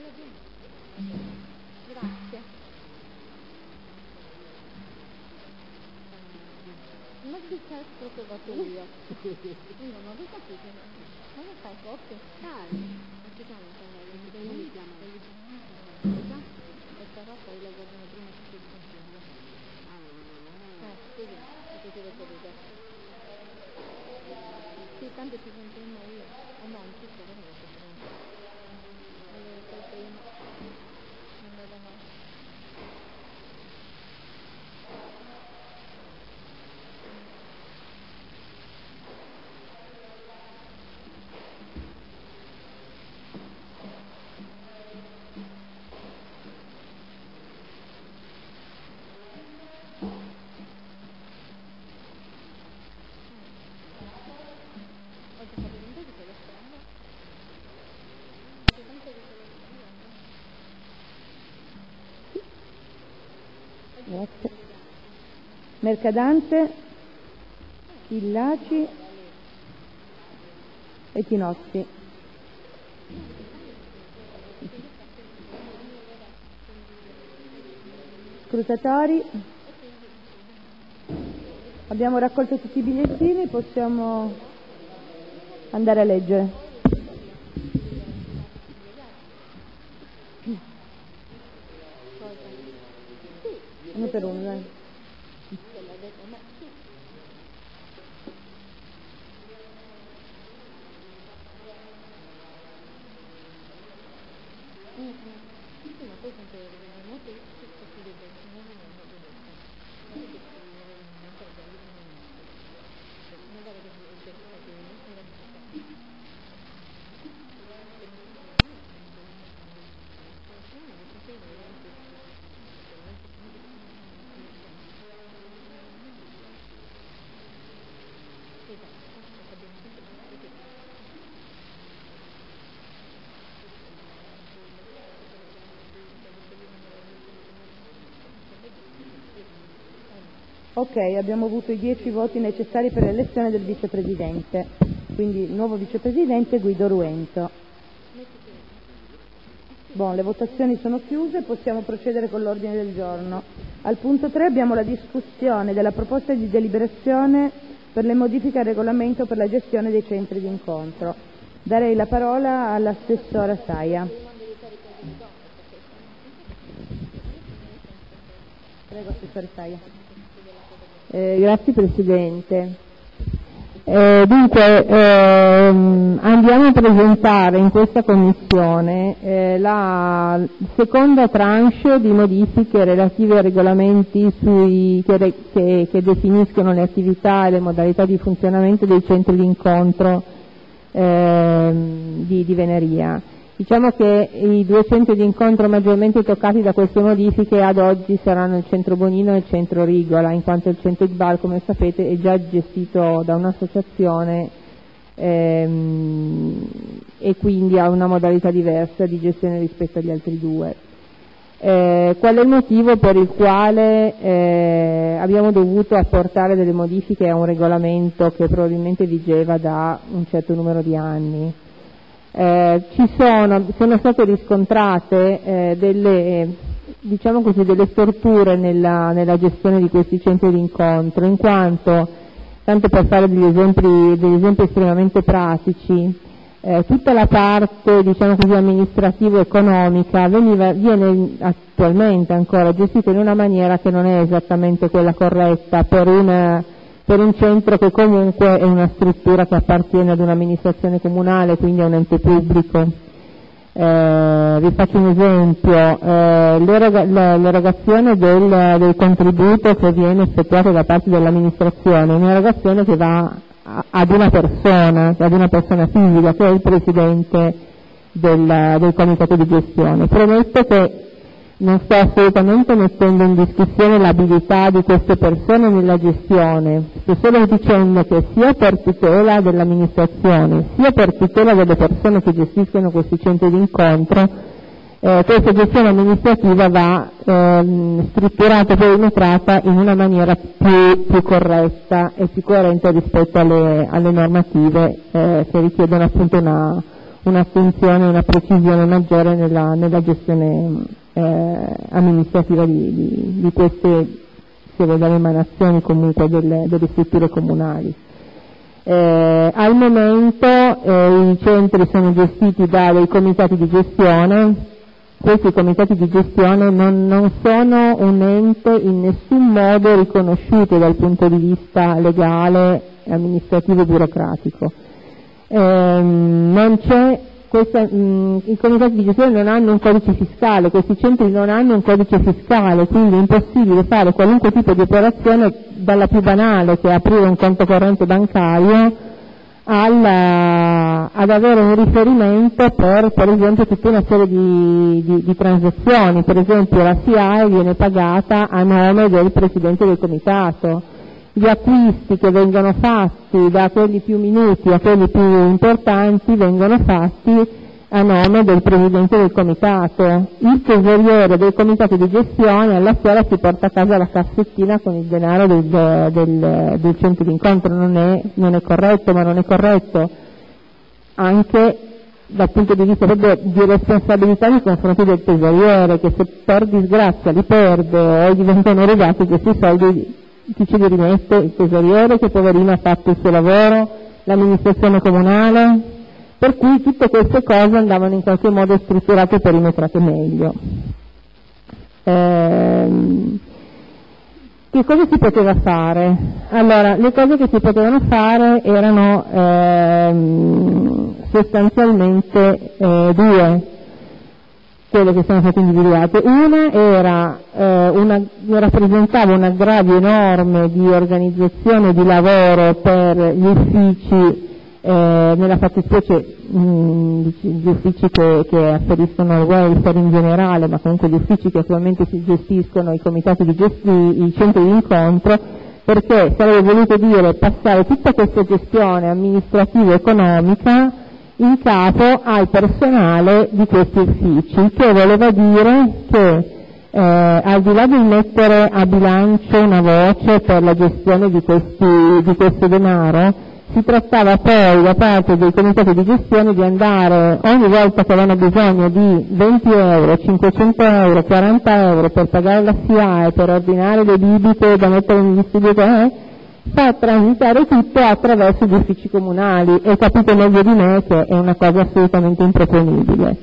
Grazie. Ma che cazzo ho trovato io? Io non ho capito. Ma che fai coppia? Dai. Ma ci siamo parlati? Non mi chiama. Questa roba io la guardavo prima su questo computer. Scusi, potete vedere. Sì, tanto ci sentiremo io. No, non ci sono io. Allora, questo io non me la faccio. Grazie. Mercadante, Illaci e Tinozzi. Scrutatori. Abbiamo raccolto tutti i bigliettini, possiamo andare a leggere. Uno per uno, dai. Ok, abbiamo avuto i 10 voti necessari per l'elezione del vicepresidente, quindi il nuovo vicepresidente Guido Ruento. Le votazioni sono chiuse, possiamo procedere con l'ordine del giorno. Al punto 3 abbiamo la discussione della proposta di deliberazione per le modifiche al regolamento per la gestione dei centri di incontro. Darei la parola all'assessora Saia. Prego, assessore Saia. Grazie Presidente. Dunque andiamo a presentare in questa Commissione la seconda tranche di modifiche relative ai regolamenti che definiscono le attività e le modalità di funzionamento dei centri di incontro di Venaria. Diciamo che i 2 centri di incontro maggiormente toccati da queste modifiche ad oggi saranno il centro Bonino e il centro Rigola, in quanto il centro Iqbal, come sapete, è già gestito da un'associazione e quindi ha una modalità diversa di gestione rispetto agli altri 2. Qual è il motivo per il quale abbiamo dovuto apportare delle modifiche a un regolamento che probabilmente vigeva da un certo numero di anni? Sono state riscontrate delle storture nella gestione di questi centri di incontro, in quanto, tanto per fare degli esempi estremamente pratici, tutta la parte amministrativo-economica viene attualmente ancora gestita in una maniera che non è esattamente quella corretta per un centro che comunque è una struttura che appartiene ad un'amministrazione comunale, quindi a un ente pubblico. Vi faccio un esempio, l'erogazione del contributo che viene effettuato da parte dell'amministrazione è un'erogazione che va ad una persona fisica, che è il presidente del comitato di gestione. Premetto che non sto assolutamente mettendo in discussione l'abilità di queste persone nella gestione, sto solo dicendo che sia per tutela dell'amministrazione, sia per tutela delle persone che gestiscono questi centri di incontro, questa gestione amministrativa va strutturata e perimetrata in una maniera più corretta e più coerente rispetto alle normative che richiedono appunto un'attenzione, una precisione maggiore nella gestione amministrativa di queste, se vogliamo, emanazioni comunque delle strutture comunali. Al momento i centri sono gestiti da dei comitati di gestione. Questi comitati di gestione non sono un ente in nessun modo riconosciuto dal punto di vista legale, amministrativo e burocratico. Non c'è i comitati di gestione non hanno un codice fiscale, questi centri non hanno un codice fiscale, quindi è impossibile fare qualunque tipo di operazione, dalla più banale, che è aprire un conto corrente bancario, ad avere un riferimento per esempio tutta una serie di transazioni. Per esempio la SIAE viene pagata a nome del Presidente del Comitato, gli acquisti che vengono fatti da quelli più minuti a quelli più importanti vengono fatti a nome del Presidente del Comitato. Il tesoriere del Comitato di gestione alla sera si porta a casa la cassettina con il denaro del centro d'incontro. Non è corretto, ma non è corretto anche dal punto di vista proprio di responsabilità nei confronti del tesoriere, che se per disgrazia li perde o gli vengono rubati questi soldi, chi ce li rimette? Il tesoriere, che poverino ha fatto il suo lavoro, l'amministrazione comunale, per cui tutte queste cose andavano in qualche modo strutturate e perimetrate meglio. Che cosa si poteva fare? Allora, le cose che si potevano fare erano sostanzialmente due, quelle che sono state individuate. Una rappresentava un aggravio enorme di organizzazione di lavoro per gli uffici, nella fattispecie gli uffici che afferiscono al welfare in generale, ma comunque gli uffici che attualmente si gestiscono, i comitati i centri di incontro, perché sarebbe voluto dire passare tutta questa gestione amministrativa e economica in capo al personale di questi uffici, che voleva dire che al di là di mettere a bilancio una voce per la gestione di questo denaro, si trattava poi da parte dei comitati di gestione di andare ogni volta che avevano bisogno di 20 euro, 500 euro, 40 euro per pagare la SIAE, per ordinare le bibite da mettere negli studi, fa transitare tutto attraverso gli uffici comunali, e capite meglio di me che è una cosa assolutamente improponibile.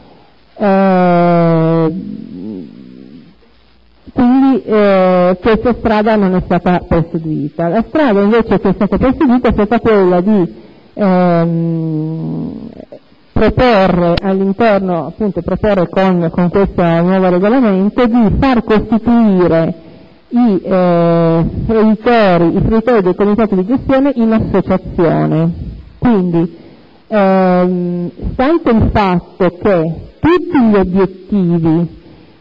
Quindi questa strada non è stata perseguita. La strada invece che è stata perseguita è stata quella di proporre all'interno, appunto proporre con questo nuovo regolamento, di far costituire i fruitori del comitato di gestione in associazione. Quindi, stante il fatto che tutti gli obiettivi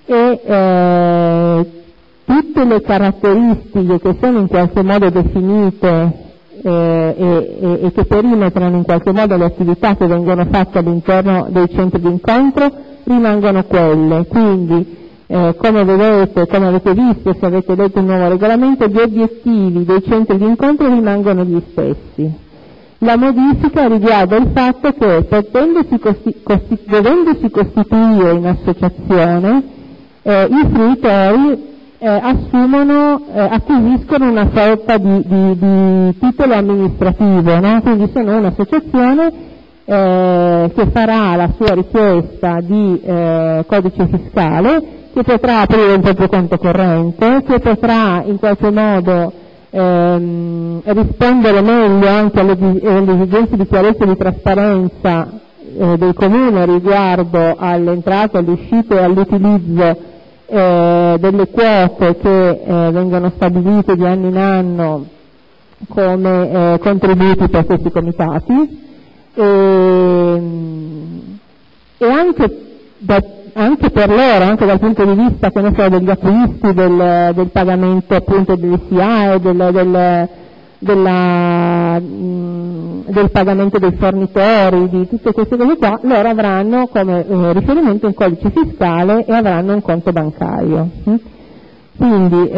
e tutte le caratteristiche che sono in qualche modo definite e che perimetrano in qualche modo le attività che vengono fatte all'interno dei centri di incontro rimangono quelle. Quindi come vedete, come avete visto, se avete letto il nuovo regolamento, gli obiettivi dei centri di incontro rimangono gli stessi. La modifica riguarda il fatto che dovendosi costituire in associazione, i fruitori acquisiscono una sorta di titolo amministrativo, no? Quindi sono un'associazione che farà la sua richiesta di codice fiscale, che potrà aprire un proprio conto corrente, che potrà in qualche modo rispondere meglio anche alle esigenze di chiarezza e di trasparenza del comune riguardo alle entrate, alle uscite e all'utilizzo delle quote che vengono stabilite di anno in anno come contributi per questi comitati, e anche per loro, anche dal punto di vista, che ne so, degli acquisti, del pagamento appunto delle SIAE, del pagamento dei fornitori, di tutte queste cose qua, loro avranno come riferimento un codice fiscale e avranno un conto bancario. Quindi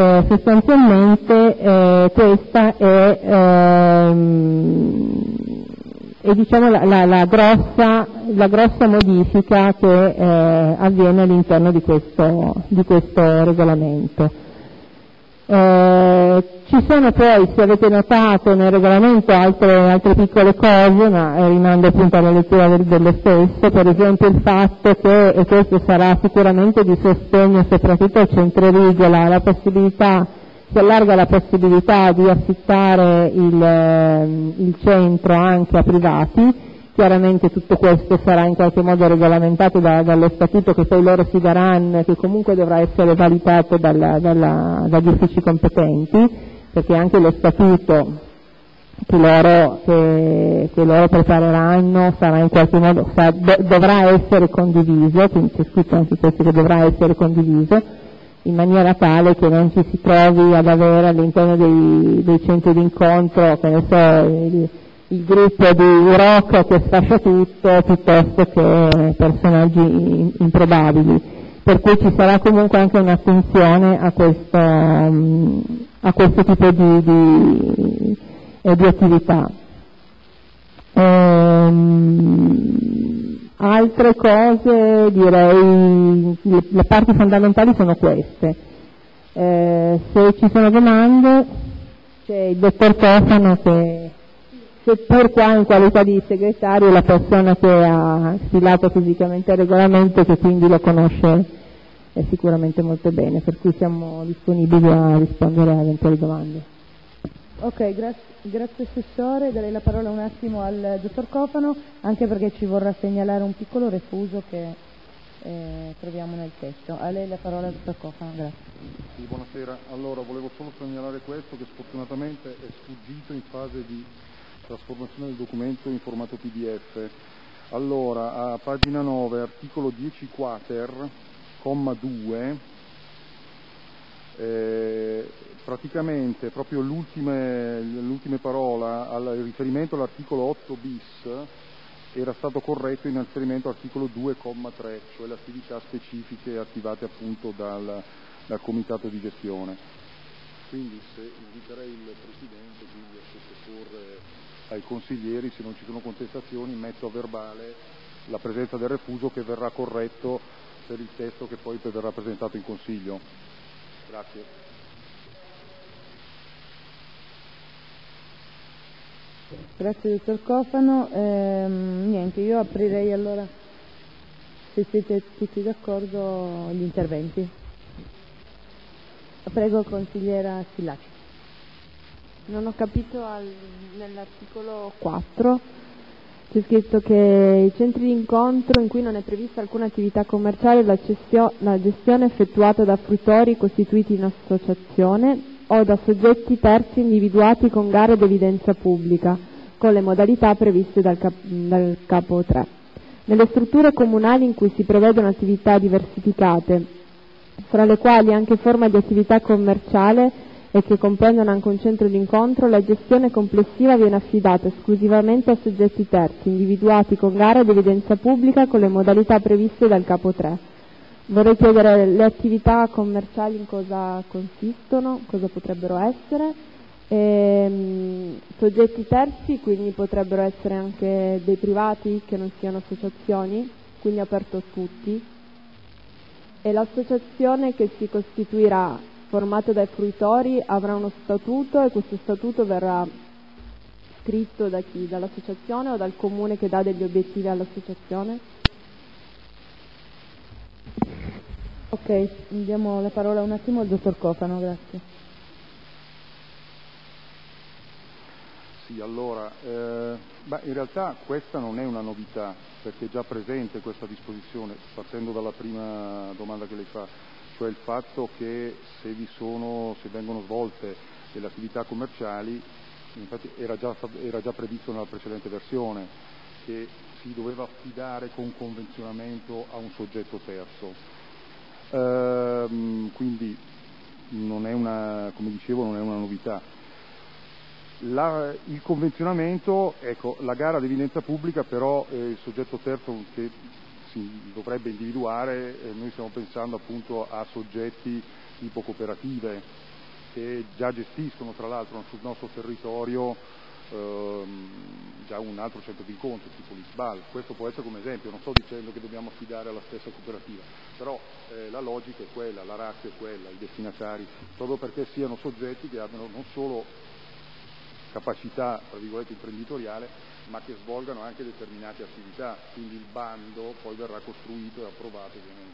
sostanzialmente questa è diciamo la grossa modifica che avviene all'interno di questo regolamento. Ci sono poi, se avete notato, nel regolamento altre piccole cose, ma rimando appunto alla lettura dello stesso, per esempio il fatto che, e questo sarà sicuramente di sostegno soprattutto al centro Rigola, si allarga la possibilità di affittare il centro anche a privati. Chiaramente tutto questo sarà in qualche modo regolamentato dallo statuto che poi loro si daranno, che comunque dovrà essere validato dagli uffici competenti, perché anche lo statuto che loro prepareranno sarà in qualche modo, dovrà essere condiviso, quindi c'è scritto anche questo che dovrà essere condiviso, in maniera tale che non ci si trovi ad avere all'interno dei centri d'incontro, che ne so, il gruppo di rock che sfascia tutto piuttosto che personaggi improbabili, per cui ci sarà comunque anche un'attenzione a questo tipo di attività. Altre cose, direi, le parti fondamentali sono queste. Se ci sono domande, c'è il dottor Cofano che, seppur qua in qualità di segretario, è la persona che ha stilato fisicamente il regolamento, che quindi lo conosce sicuramente molto bene, per cui siamo disponibili a rispondere a eventuali domande. Ok, grazie Assessore, darei la parola un attimo al dottor Cofano, anche perché ci vorrà segnalare un piccolo refuso che troviamo nel testo. A lei la parola, dottor Cofano, grazie. Sì, buonasera. Allora, volevo solo segnalare questo, che sfortunatamente è sfuggito in fase di trasformazione del documento in formato PDF. Allora, a pagina 9, articolo 10 quater, comma 2, praticamente proprio l'ultima parola, al riferimento all'articolo 8 bis, era stato corretto in riferimento all'articolo 2, comma 3, cioè le attività specifiche attivate appunto dal comitato di gestione. Quindi inviterei il Presidente quindi a sottoporre ai consiglieri, se non ci sono contestazioni, metto a verbale la presenza del refuso, che verrà corretto per il testo che poi verrà presentato in Consiglio. Grazie. Grazie dottor Cofano. Niente, io aprirei allora, se siete tutti d'accordo, gli interventi. Prego consigliera Schillaci. Non ho capito, nell'articolo 4 c'è scritto che i centri di incontro in cui non è prevista alcuna attività commerciale, la gestione è effettuata da fruitori costituiti in associazione o da soggetti terzi individuati con gare ad evidenza pubblica, con le modalità previste dal capo 3. Nelle strutture comunali in cui si prevedono attività diversificate, fra le quali anche forma di attività commerciale e che comprendono anche un centro d'incontro, la gestione complessiva viene affidata esclusivamente a soggetti terzi, individuati con gara ad evidenza pubblica con le modalità previste dal capo 3. Vorrei chiedere le attività commerciali in cosa consistono, cosa potrebbero essere, soggetti terzi, quindi potrebbero essere anche dei privati che non siano associazioni, quindi aperto a tutti, e l'associazione che si costituirà formata dai fruitori avrà uno statuto, e questo statuto verrà scritto da chi? Dall'associazione o dal comune che dà degli obiettivi all'associazione? Ok, diamo la parola un attimo al dottor Cofano, grazie. Sì, allora, in realtà questa non è una novità, perché è già presente questa disposizione, partendo dalla prima domanda che lei fa, cioè il fatto che se vengono svolte delle attività commerciali, infatti era già previsto nella precedente versione, che si doveva affidare con convenzionamento a un soggetto terzo. Quindi non è come dicevo, non è una novità. Il convenzionamento, ecco, la gara ad evidenza pubblica, però il soggetto terzo che si dovrebbe individuare, noi stiamo pensando appunto a soggetti tipo cooperative che già gestiscono tra l'altro sul nostro territorio già un altro centro di incontro tipo l'ISBAL. Questo può essere come esempio, non sto dicendo che dobbiamo affidare alla stessa cooperativa, però la logica è quella, la razza è quella, i destinatari, proprio perché siano soggetti che abbiano non solo capacità, tra virgolette, imprenditoriale, ma che svolgano anche determinate attività, quindi il bando poi verrà costruito e approvato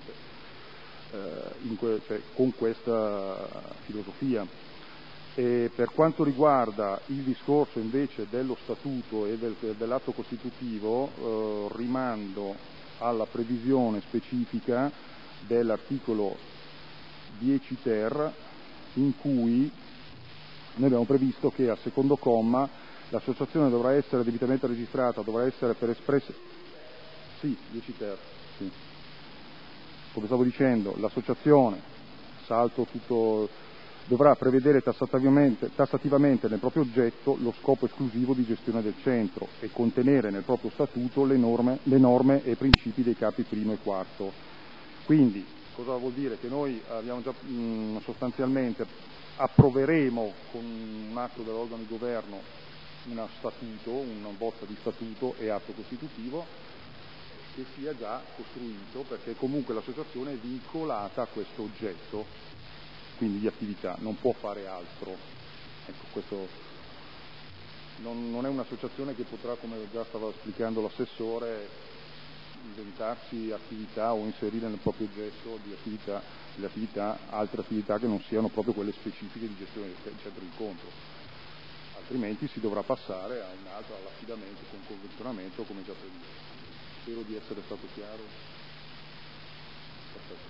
ovviamente con questa filosofia. E per quanto riguarda il discorso invece dello statuto e dell'atto costitutivo, rimando alla previsione specifica dell'articolo 10 ter, in cui noi abbiamo previsto che al secondo comma l'associazione dovrà essere debitamente registrata, dovrà essere per espressa... Sì, 10 ter, sì. Come stavo dicendo, l'associazione, salto tutto, dovrà prevedere tassativamente nel proprio oggetto lo scopo esclusivo di gestione del centro e contenere nel proprio statuto le norme e i principi dei capi primo e quarto. Quindi, cosa vuol dire? Che noi abbiamo già sostanzialmente approveremo con un atto dell'organo di governo una bozza di statuto e atto costitutivo che sia già costruito, perché comunque l'associazione è vincolata a questo oggetto, quindi di attività, non può fare altro. Ecco, questo non è un'associazione che potrà, come già stava esplicando l'assessore, inventarsi attività o inserire nel proprio oggetto altre attività che non siano proprio quelle specifiche di gestione del centro di incontro, altrimenti si dovrà passare a un altro, all'affidamento con convenzionamento come già previsto. Spero di essere stato chiaro. Perfetto.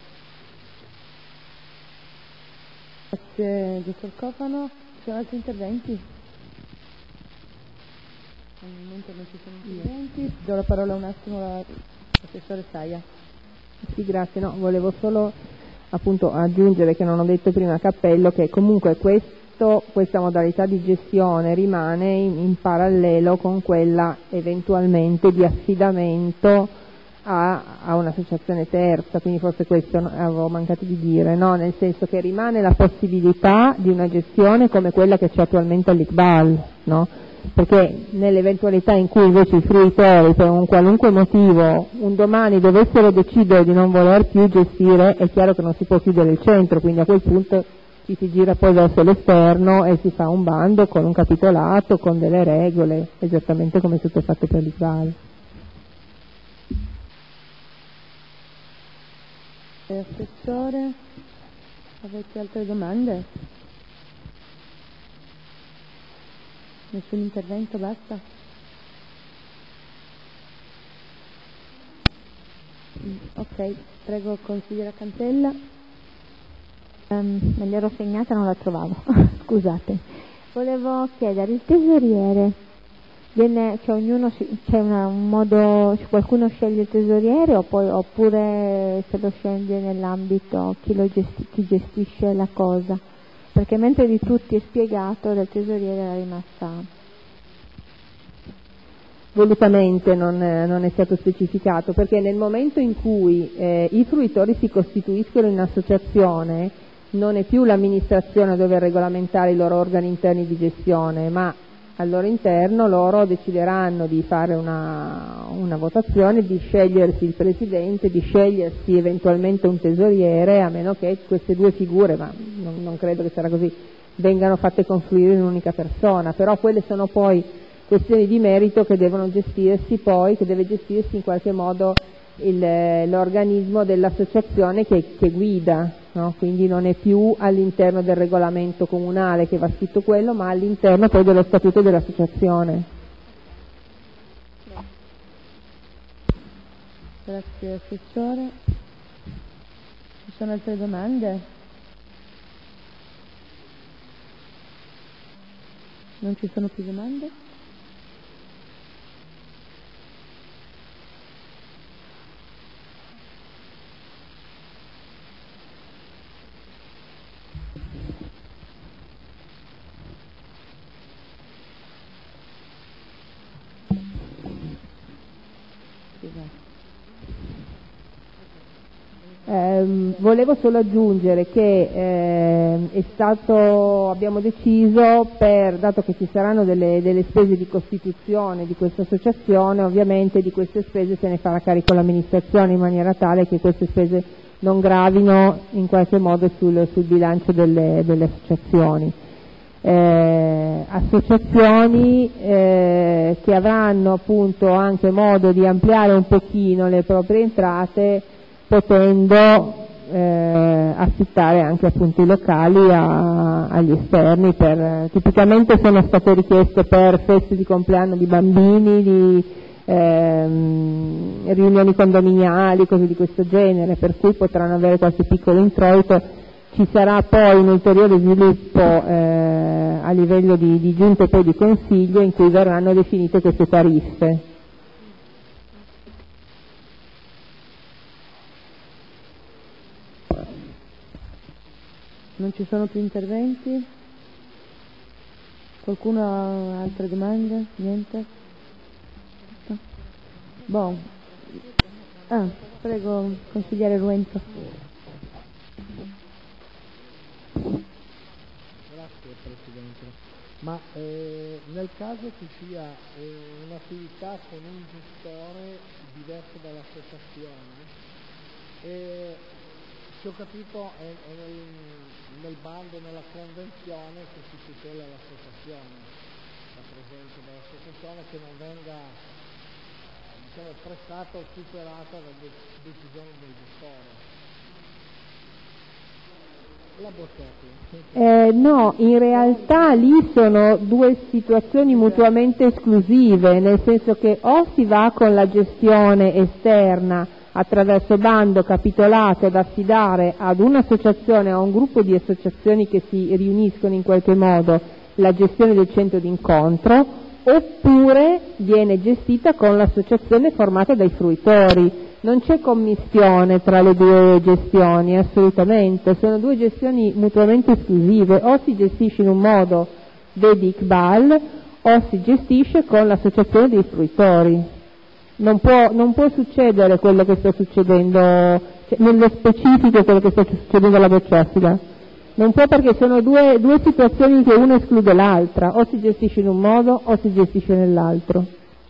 Grazie dottor Cofano. Ci sono altri interventi? Al momento non ci sono interventi. Do la parola un attimo all'assessore Saia. Sì, grazie. No, volevo solo appunto aggiungere, che non ho detto prima a cappello, che comunque questa modalità di gestione rimane in parallelo con quella eventualmente di affidamento a un'associazione terza, quindi forse questo avevo mancato di dire, no? Nel senso che rimane la possibilità di una gestione come quella che c'è attualmente all'Iqbal, no? Perché nell'eventualità in cui invece i fruitori per un qualunque motivo un domani dovessero decidere di non voler più gestire, è chiaro che non si può chiudere il centro, quindi a quel punto ci si gira poi verso l'esterno e si fa un bando con un capitolato, con delle regole, esattamente come è tutto fatto per l'Iqbal. Assessore, avete altre domande? Nessun intervento, basta? Ok, prego consigliera Cantella. Me l'ero segnata, non la trovavo. Scusate. Volevo chiedere, il tesoriere c'è un modo, qualcuno sceglie il tesoriere oppure se lo sceglie nell'ambito chi gestisce la cosa? Perché mentre di tutti è spiegato, del tesoriere era rimasta. Volutamente non è stato specificato, perché nel momento in cui i fruitori si costituiscono in associazione non è più l'amministrazione a dover regolamentare i loro organi interni di gestione, ma al loro interno loro decideranno di fare una votazione, di scegliersi il presidente, di scegliersi eventualmente un tesoriere, a meno che queste due figure, ma non credo che sarà così, vengano fatte confluire in un'unica persona, però quelle sono poi questioni di merito che devono gestirsi poi, che deve gestirsi in qualche modo l'organismo dell'associazione che guida, no? Quindi non è più all'interno del regolamento comunale che va scritto quello, ma all'interno poi dello statuto dell'associazione. Grazie Assessore. Ci sono altre domande? Non ci sono più domande? Volevo solo aggiungere che abbiamo deciso, dato che ci saranno delle spese di costituzione di questa associazione, ovviamente di queste spese se ne farà carico l'amministrazione in maniera tale che queste spese non gravino in qualche modo sul bilancio delle associazioni. Associazioni che avranno appunto anche modo di ampliare un pochino le proprie entrate, potendo affittare anche appunto i locali agli esterni. Tipicamente sono state richieste per feste di compleanno di bambini, di riunioni condominiali, cose di questo genere, per cui potranno avere qualche piccolo introito. Ci sarà poi un ulteriore sviluppo a livello di giunta e poi di consiglio in cui verranno definite queste tariffe. Non ci sono più interventi? Qualcuno ha altre domande? Niente? No? Bon. Prego, consigliere Ruento. Grazie Presidente. Ma nel caso ci sia un'attività con un gestore diverso dall'associazione, se ho capito è nel bando, nella convenzione che si tutela l'associazione, la presenza dell'associazione, che non venga prestata o superata da decisioni del gestore. La Bocchetti. No, in realtà lì sono due situazioni mutuamente esclusive, nel senso che o si va con la gestione esterna attraverso bando capitolato da affidare ad un'associazione o a un gruppo di associazioni che si riuniscono in qualche modo la gestione del centro d'incontro, oppure viene gestita con l'associazione formata dai fruitori. Non c'è commistione tra le due gestioni, assolutamente, sono due gestioni mutuamente esclusive, o si gestisce in un modo vedi Iqbal o si gestisce con l'associazione dei fruitori. Non può succedere quello che sta succedendo, nello specifico quello che sta succedendo alla Bocciofila. Non può, perché sono due situazioni che una esclude l'altra, o si gestisce in un modo o si gestisce nell'altro.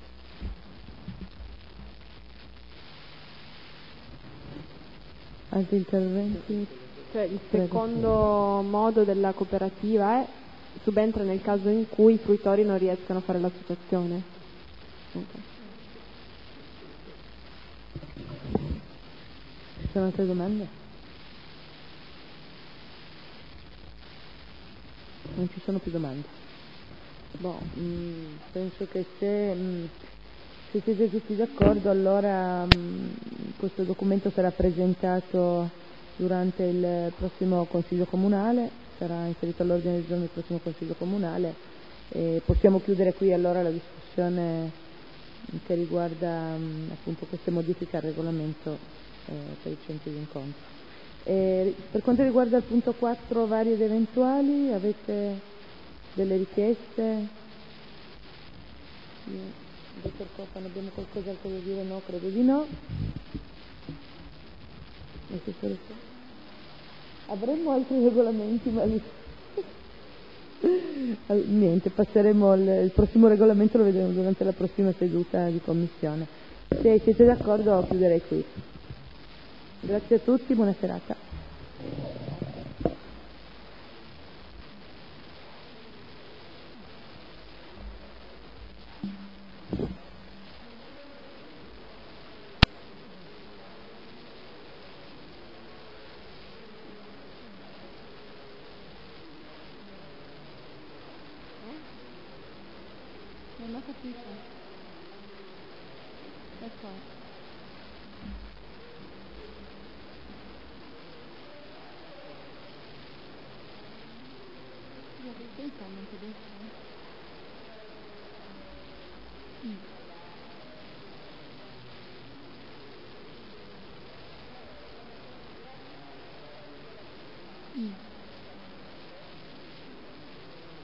Altri interventi? Cioè, il secondo modo della cooperativa subentra nel caso in cui i fruitori non riescano a fare l'associazione. Okay. Ci sono altre domande? Non ci sono più domande. Penso che se siete tutti d'accordo, allora questo documento sarà presentato durante il prossimo Consiglio Comunale, sarà inserito all'ordine del giorno del prossimo Consiglio Comunale, e possiamo chiudere qui allora la discussione che riguarda appunto queste modifiche al regolamento per i centri di incontro. Per quanto riguarda il punto 4, vari ed eventuali, avete delle richieste? Dottor Copano, abbiamo qualcos'altro da dire? No, credo di no. Avremmo altri regolamenti, ma niente, passeremo il prossimo regolamento, lo vedremo durante la prossima seduta di commissione. Se siete d'accordo chiuderei qui. Grazie a tutti, buona serata. Non ho capito. Ecco.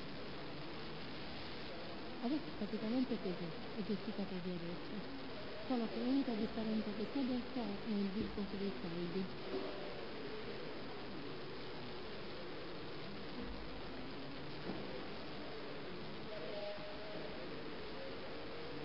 Adesso praticamente così, è gestita così adesso. solo che l'unica differenza che c'è adesso è il discorso dei soldi.